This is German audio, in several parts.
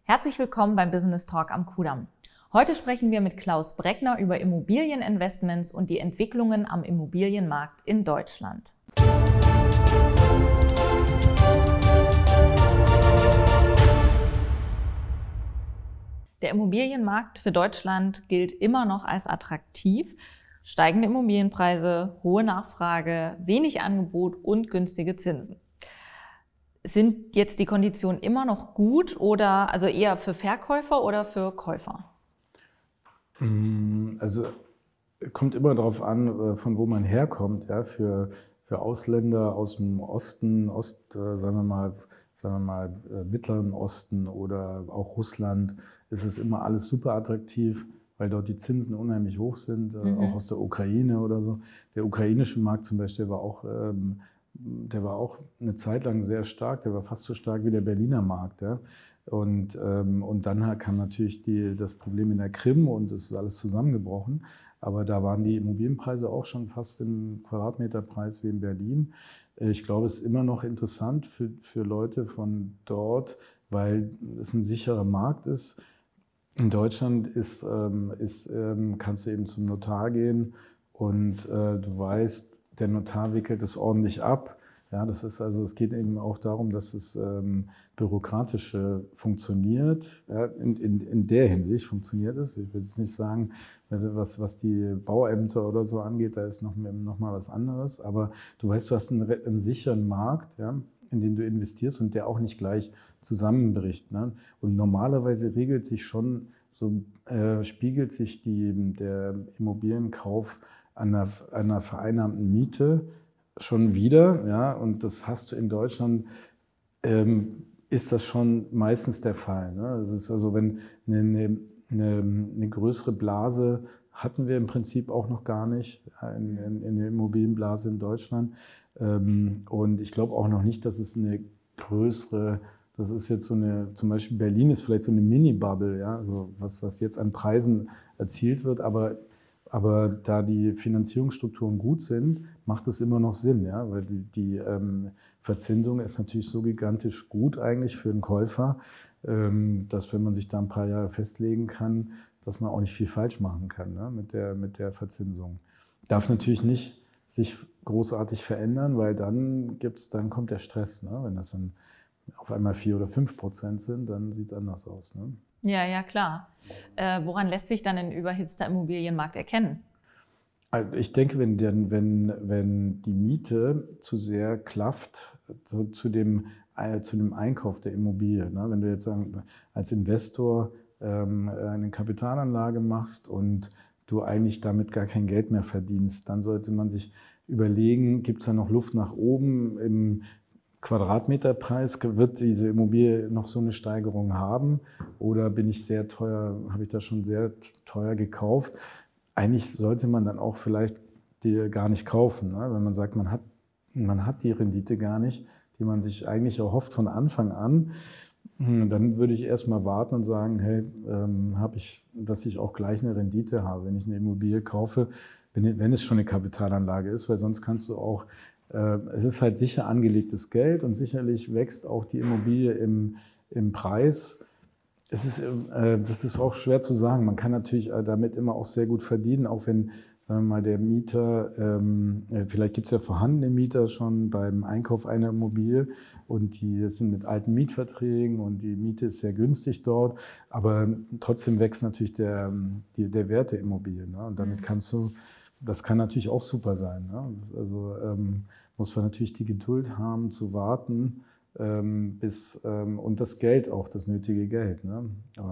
Herzlich willkommen beim Business Talk am Kudamm. Heute sprechen wir mit Klaus Breckner über Immobilieninvestments und die Entwicklungen am Immobilienmarkt in Deutschland. Der Immobilienmarkt für Deutschland gilt immer noch als attraktiv. Steigende Immobilienpreise, hohe Nachfrage, wenig Angebot und günstige Zinsen. Sind jetzt die Konditionen immer noch gut oder also eher für Verkäufer oder für Käufer? Also kommt immer darauf an, von wo man herkommt. Ja, für Ausländer aus dem Osten, sagen wir mal Mittleren Osten oder auch Russland, ist es immer alles super attraktiv, weil dort die Zinsen unheimlich hoch sind, auch aus der Ukraine oder so. Der ukrainische Markt zum Beispiel der war auch eine Zeit lang sehr stark, der war fast so stark wie der Berliner Markt. Ja. Und dann kam natürlich das Problem in der Krim und es ist alles zusammengebrochen. Aber da waren die Immobilienpreise auch schon fast im Quadratmeterpreis wie in Berlin. Ich glaube, es ist immer noch interessant für Leute von dort, weil es ein sicherer Markt ist. In Deutschland kannst du eben zum Notar gehen und du weißt, der Notar wickelt es ordentlich ab. Ja, es geht eben auch darum, dass es bürokratisch funktioniert. Ja, in der Hinsicht funktioniert es. Ich würde jetzt nicht sagen, was die Bauämter oder so angeht, da ist noch mal was anderes. Aber du weißt, du hast einen sicheren Der in den du investierst und der auch nicht gleich zusammenbricht. Ne? Und normalerweise spiegelt sich der Immobilienkauf an einer vereinnahmten Miete schon wieder, ja, und das hast du in Deutschland, ist das schon meistens der Fall. Ne? Es ist also, wenn eine größere Blase hatten wir im Prinzip auch noch gar nicht in der Immobilienblase in Deutschland. Und ich glaube auch noch nicht, dass es eine größere, das ist jetzt zum Beispiel Berlin ist vielleicht so eine Mini-Bubble, ja, so was jetzt an Preisen erzielt wird, aber da die Finanzierungsstrukturen gut sind, macht es immer noch Sinn, ja, weil die Verzinsung ist natürlich so gigantisch gut eigentlich für einen Käufer, dass wenn man sich da ein paar Jahre festlegen kann, dass man auch nicht viel falsch machen kann, ne, mit der Verzinsung. Darf natürlich nicht sich großartig verändern, weil dann kommt der Stress, ne, wenn das dann auf einmal 4 oder 5% sind, dann sieht es anders aus, ne? Ja, klar. Woran lässt sich dann ein überhitzter Immobilienmarkt erkennen? Also ich denke, wenn die Miete zu sehr klafft zu dem Einkauf der Immobilie, ne? Wenn du jetzt als Investor eine Kapitalanlage machst und du eigentlich damit gar kein Geld mehr verdienst, dann sollte man sich überlegen, gibt es da noch Luft nach oben im Quadratmeterpreis, wird diese Immobilie noch so eine Steigerung haben oder habe ich das schon sehr teuer gekauft? Eigentlich sollte man dann auch vielleicht die gar nicht kaufen, ne? Wenn man sagt, man hat die Rendite gar nicht, die man sich eigentlich erhofft von Anfang an, dann würde ich erstmal warten und sagen, hey, dass ich auch gleich eine Rendite habe, wenn ich eine Immobilie kaufe, wenn es schon eine Kapitalanlage ist, weil sonst kannst du auch es ist halt sicher angelegtes Geld und sicherlich wächst auch die Immobilie im Preis. Das ist auch schwer zu sagen. Man kann natürlich damit immer auch sehr gut verdienen, auch wenn, sagen wir mal, der Mieter, vielleicht gibt es ja vorhandene Mieter schon beim Einkauf einer Immobilie und die sind mit alten Mietverträgen und die Miete ist sehr günstig dort, aber trotzdem wächst natürlich der Wert der Immobilie. Ne? Und damit das kann natürlich auch super sein. Ne? Also muss man natürlich die Geduld haben, zu warten, und das Geld auch, das nötige Geld, ne?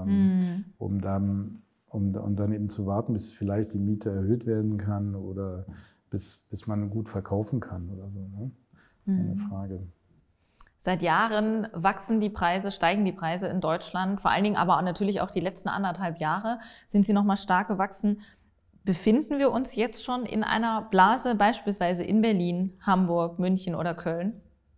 Um dann eben zu warten, bis vielleicht die Miete erhöht werden kann oder bis man gut verkaufen kann oder so. Ne? Das ist eine Frage. Seit Jahren steigen die Preise in Deutschland, vor allen Dingen aber natürlich auch die letzten 1,5 Jahre sind sie nochmal stark gewachsen. Befinden wir uns jetzt schon in einer Blase, beispielsweise in Berlin, Hamburg, München oder Köln?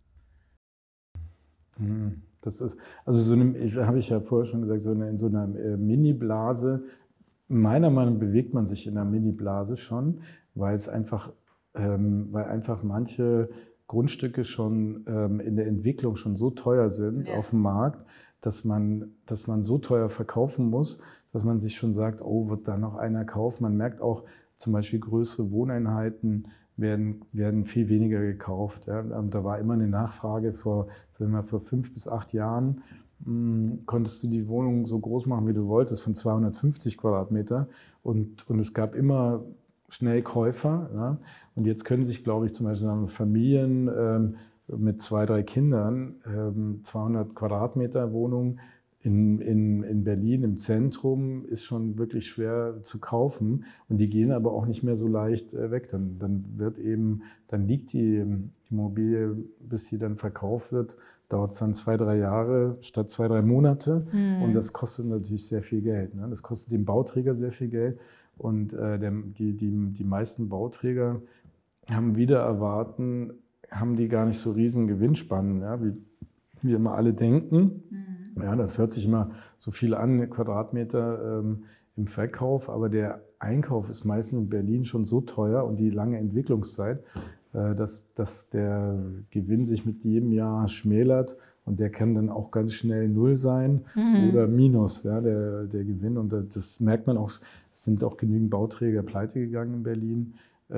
Das ist, also habe ich ja vorher schon gesagt, in so einer Mini-Blase, meiner Meinung nach bewegt man sich in einer Mini-Blase schon, weil einfach manche Grundstücke schon in der Entwicklung schon so teuer sind auf dem Markt, dass man so teuer verkaufen muss, dass man sich schon sagt, oh, wird da noch einer kaufen? Man merkt auch, zum Beispiel größere Wohneinheiten werden viel weniger gekauft. Ja. Da war immer eine Nachfrage vor 5 bis 8 Jahren. Konntest du die Wohnung so groß machen, wie du wolltest, von 250 Quadratmeter. Und es gab immer schnell Käufer. Ja. Und jetzt können sich, glaube ich, zum Beispiel Familien mit 2, 3 Kindern 200 Quadratmeter Wohnung in Berlin im Zentrum ist schon wirklich schwer zu kaufen. Und die gehen aber auch nicht mehr so leicht weg. Dann liegt die Immobilie, bis sie dann verkauft wird, dauert es dann 2, 3 Jahre statt 2, 3 Monate. Und das kostet natürlich sehr viel Geld. Ne? Das kostet dem Bauträger sehr viel Geld. Und die meisten Bauträger haben haben die gar nicht so riesen Gewinnspannen, ja, wie immer alle denken. Ja, das hört sich immer so viel an, Quadratmeter im Verkauf, aber der Einkauf ist meistens in Berlin schon so teuer und die lange Entwicklungszeit, dass der Gewinn sich mit jedem Jahr schmälert und der kann dann auch ganz schnell null sein oder minus, ja, der Gewinn. Und das merkt man auch, es sind auch genügend Bauträger pleite gegangen in Berlin.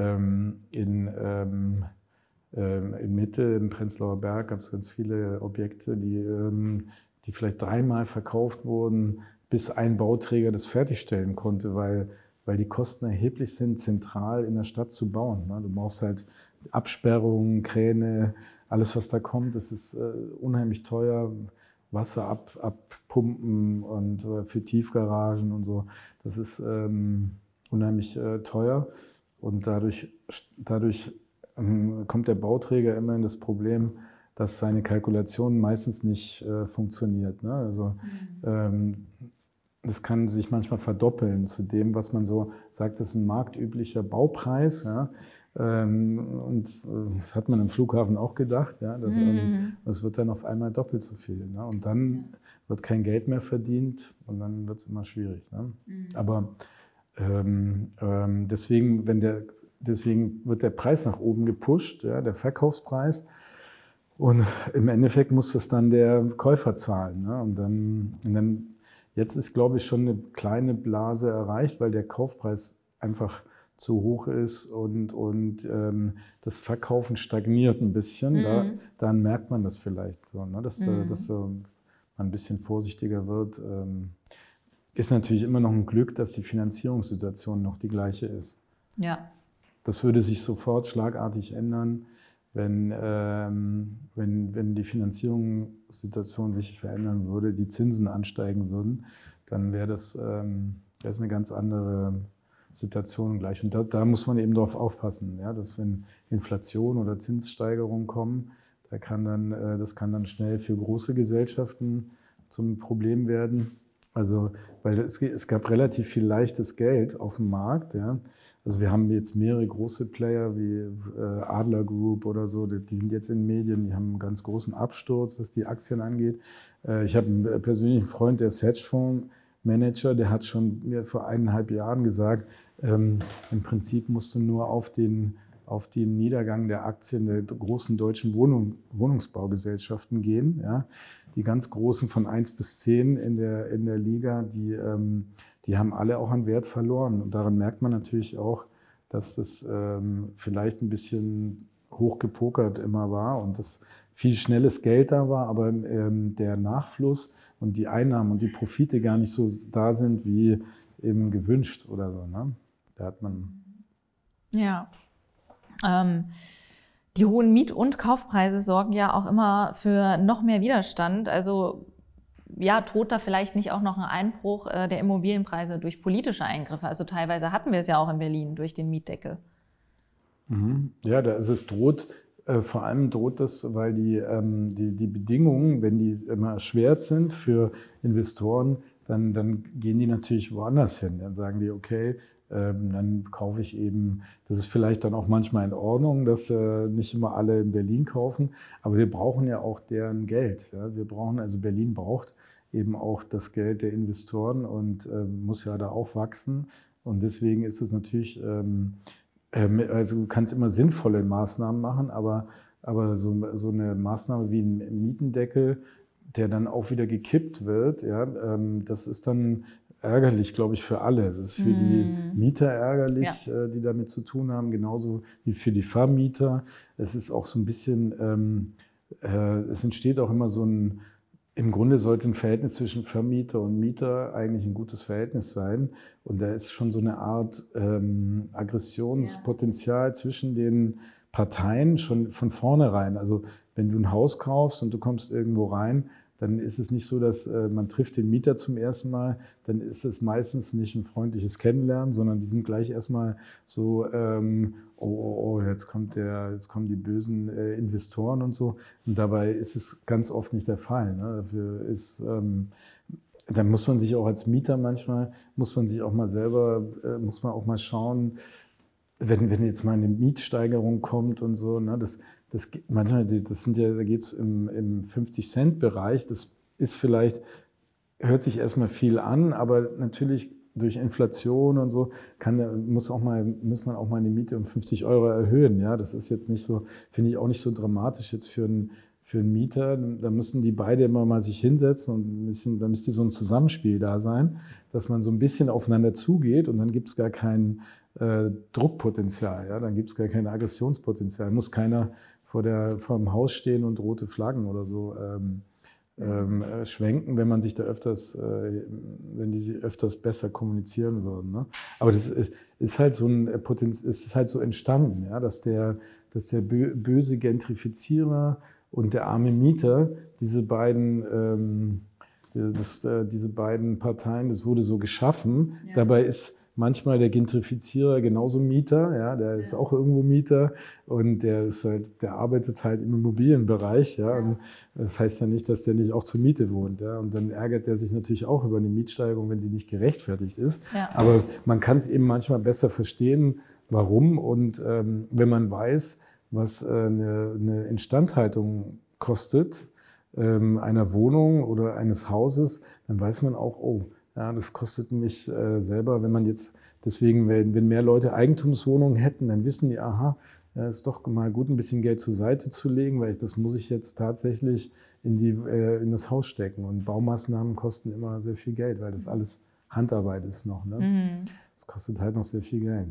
In Mitte, im Prenzlauer Berg, gab es ganz viele Objekte, die vielleicht 3-mal verkauft wurden, bis ein Bauträger das fertigstellen konnte, weil die Kosten erheblich sind, zentral in der Stadt zu bauen. Du brauchst halt Absperrungen, Kräne, alles was da kommt, das ist unheimlich teuer. Wasser abpumpen und für Tiefgaragen und so, das ist unheimlich teuer. Und dadurch kommt der Bauträger immer in das Problem, dass seine Kalkulation meistens nicht funktioniert. Ne? Also das kann sich manchmal verdoppeln zu dem, was man so sagt, das ist ein marktüblicher Baupreis. Ja? Und das hat man im Flughafen auch gedacht. Ja? Das wird dann auf einmal doppelt so viel. Ne? Und dann wird kein Geld mehr verdient und dann wird es immer schwierig. Ne? Aber deswegen wird der Preis nach oben gepusht, ja, der Verkaufspreis. Und im Endeffekt muss das dann der Käufer zahlen. Ne? Und dann jetzt ist, glaube ich, schon eine kleine Blase erreicht, weil der Kaufpreis einfach zu hoch ist und das Verkaufen stagniert ein bisschen. Dann merkt man das vielleicht so, ne? Dass man ein bisschen vorsichtiger wird. Ist natürlich immer noch ein Glück, dass die Finanzierungssituation noch die gleiche ist. Ja. Das würde sich sofort schlagartig ändern, wenn die Finanzierungssituation sich verändern würde, die Zinsen ansteigen würden, dann wäre das eine ganz andere Situation gleich. Und da muss man eben darauf aufpassen, ja, dass wenn Inflation oder Zinssteigerungen kommen, das kann dann schnell für große Gesellschaften zum Problem werden. Also, weil es gab relativ viel leichtes Geld auf dem Markt, ja. Also wir haben jetzt mehrere große Player wie Adler Group oder so, die sind jetzt in den Medien, die haben einen ganz großen Absturz, was die Aktien angeht. Ich habe einen persönlichen Freund, der ist Hedgefondsmanager, der hat schon mir vor 1,5 Jahren gesagt, im Prinzip musst du nur auf den Niedergang der Aktien der großen deutschen Wohnungsbaugesellschaften gehen. Ja. Die ganz großen von 1 bis 10 in der Liga, die haben alle auch an Wert verloren. Und daran merkt man natürlich auch, dass das vielleicht ein bisschen hochgepokert immer war und dass viel schnelles Geld da war, aber der Nachfluss und die Einnahmen und die Profite gar nicht so da sind, wie eben gewünscht oder so. Ne? Da hat man... Ja. Die hohen Miet- und Kaufpreise sorgen ja auch immer für noch mehr Widerstand. Also ja, droht da vielleicht nicht auch noch ein Einbruch der Immobilienpreise durch politische Eingriffe? Also teilweise hatten wir es ja auch in Berlin durch den Mietdeckel. Ja, es droht, vor allem droht das, weil die Bedingungen, wenn die immer erschwert sind für Investoren, dann gehen die natürlich woanders hin. Dann sagen die, okay, dann kaufe ich eben, das ist vielleicht dann auch manchmal in Ordnung, dass nicht immer alle in Berlin kaufen, aber wir brauchen ja auch deren Geld. Ja? Berlin braucht eben auch das Geld der Investoren und muss ja da auch wachsen. Und deswegen ist es natürlich, also du kannst immer sinnvolle Maßnahmen machen, aber aber so eine Maßnahme wie ein Mietendeckel, der dann auch wieder gekippt wird, ja, das ist dann ärgerlich, glaube ich, für alle. Das ist für die Mieter ärgerlich, die damit zu tun haben, genauso wie für die Vermieter. Es ist auch so ein bisschen, es entsteht auch immer so im Grunde sollte ein Verhältnis zwischen Vermieter und Mieter eigentlich ein gutes Verhältnis sein. Und da ist schon so eine Art Aggressionspotenzial zwischen den Parteien schon von vornherein. Also wenn du ein Haus kaufst und du kommst irgendwo rein, dann ist es nicht so, dass man trifft den Mieter zum ersten Mal, dann ist es meistens nicht ein freundliches Kennenlernen, sondern die sind gleich erstmal so, jetzt kommen die bösen Investoren und so. Und dabei ist es ganz oft nicht der Fall. Ne? Dafür ist, dann muss man sich auch als Mieter manchmal, muss man auch mal schauen, wenn jetzt mal eine Mietsteigerung kommt und so, ne, manchmal, da geht es im 50-Cent-Bereich, das ist vielleicht, hört sich erstmal viel an, aber natürlich durch Inflation und so muss man auch mal eine Miete um 50 € erhöhen. Ja? Das ist jetzt nicht so, finde ich auch nicht so dramatisch jetzt für einen Mieter. Da müssen die beide immer mal sich hinsetzen und da müsste so ein Zusammenspiel da sein, dass man so ein bisschen aufeinander zugeht und dann gibt es gar kein Druckpotenzial, ja? Dann gibt es gar kein Aggressionspotenzial. Muss keiner vor dem Haus stehen und rote Flaggen oder so schwenken, wenn man sich da wenn die öfters besser kommunizieren würden. Ne? Aber das ist halt so ist halt so entstanden, ja? dass der böse Gentrifizierer und der arme Mieter, diese beiden Parteien, das wurde so geschaffen. Ja. Dabei ist manchmal der Gentrifizierer genauso Mieter, ja, der ist auch irgendwo Mieter und der arbeitet halt im Immobilienbereich, ja, und das heißt ja nicht, dass der nicht auch zur Miete wohnt, ja, und dann ärgert der sich natürlich auch über eine Mietsteigerung, wenn sie nicht gerechtfertigt ist, aber man kann es eben manchmal besser verstehen, warum und wenn man weiß, was eine Instandhaltung kostet, einer Wohnung oder eines Hauses, dann weiß man auch, oh, ja, das kostet mich selber, wenn mehr Leute Eigentumswohnungen hätten, dann wissen die, aha, es ist doch mal gut, ein bisschen Geld zur Seite zu legen, weil das muss ich jetzt tatsächlich in das Haus stecken. Und Baumaßnahmen kosten immer sehr viel Geld, weil das alles Handarbeit ist noch. Ne? Das kostet halt noch sehr viel Geld.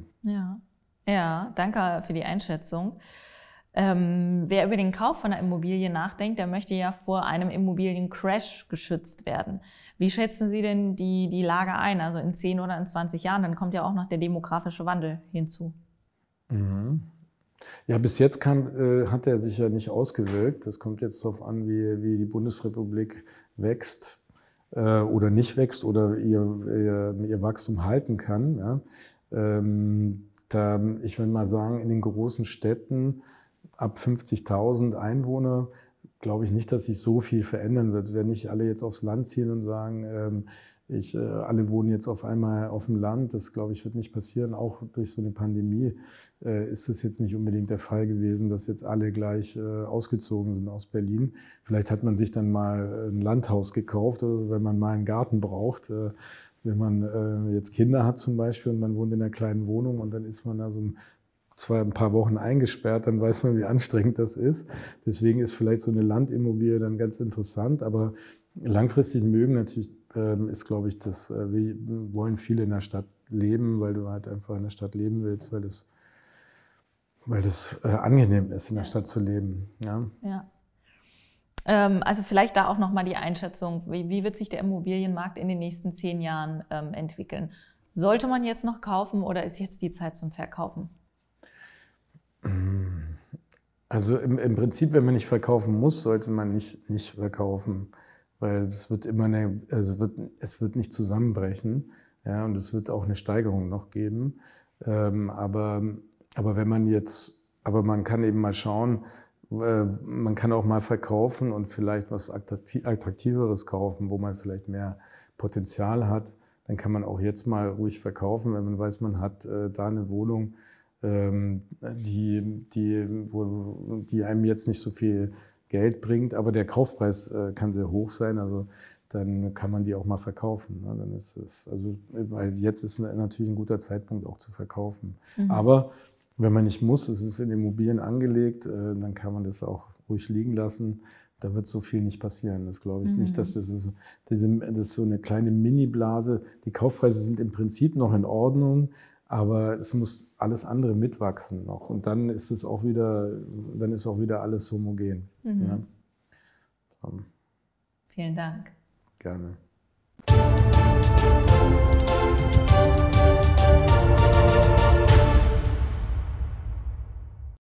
Ja, danke für die Einschätzung. Wer über den Kauf von einer Immobilie nachdenkt, der möchte ja vor einem Immobiliencrash geschützt werden. Wie schätzen Sie denn die Lage ein? Also in 10 oder in 20 Jahren, dann kommt ja auch noch der demografische Wandel hinzu. Ja, bis jetzt hat er sich ja nicht ausgewirkt. Das kommt jetzt darauf an, wie die Bundesrepublik wächst oder nicht wächst oder ihr Wachstum halten kann. Ja. Ich will mal sagen, in den großen Städten ab 50.000 Einwohner glaube ich nicht, dass sich so viel verändern wird. Wenn nicht alle jetzt aufs Land ziehen und sagen, alle wohnen jetzt auf einmal auf dem Land, das glaube ich wird nicht passieren. Auch durch so eine Pandemie ist es jetzt nicht unbedingt der Fall gewesen, dass jetzt alle gleich ausgezogen sind aus Berlin. Vielleicht hat man sich dann mal ein Landhaus gekauft, oder wenn man mal einen Garten braucht. Wenn man jetzt Kinder hat zum Beispiel und man wohnt in einer kleinen Wohnung und dann ist man da so ein paar Wochen eingesperrt, dann weiß man, wie anstrengend das ist. Deswegen ist vielleicht so eine Landimmobilie dann ganz interessant, aber langfristig ist, glaube ich, wollen viele in der Stadt leben, weil du halt einfach in der Stadt leben willst, weil das angenehm ist, in der Stadt zu leben. Ja. Also vielleicht da auch nochmal die Einschätzung, wie wird sich der Immobilienmarkt in den nächsten 10 Jahren entwickeln? Sollte man jetzt noch kaufen oder ist jetzt die Zeit zum Verkaufen? Also im Prinzip, wenn man nicht verkaufen muss, sollte man nicht verkaufen, weil es wird nicht zusammenbrechen, ja, und es wird auch eine Steigerung noch geben. Aber man kann eben mal schauen, man kann auch mal verkaufen und vielleicht was Attraktiveres kaufen, wo man vielleicht mehr Potenzial hat. Dann kann man auch jetzt mal ruhig verkaufen, wenn man weiß, man hat da eine Wohnung, die einem jetzt nicht so viel Geld bringt, aber der Kaufpreis kann sehr hoch sein, also dann kann man die auch mal verkaufen. Ne? Dann weil jetzt ist natürlich ein guter Zeitpunkt auch zu verkaufen. Aber Wenn man nicht muss, es ist in Immobilien angelegt, dann kann man das auch ruhig liegen lassen. Da wird so viel nicht passieren. Das glaube ich nicht, dass das ist so eine kleine Mini-Blase. Die Kaufpreise sind im Prinzip noch in Ordnung, aber es muss alles andere mitwachsen noch. Und dann ist auch wieder alles homogen. Ja. Vielen Dank. Gerne.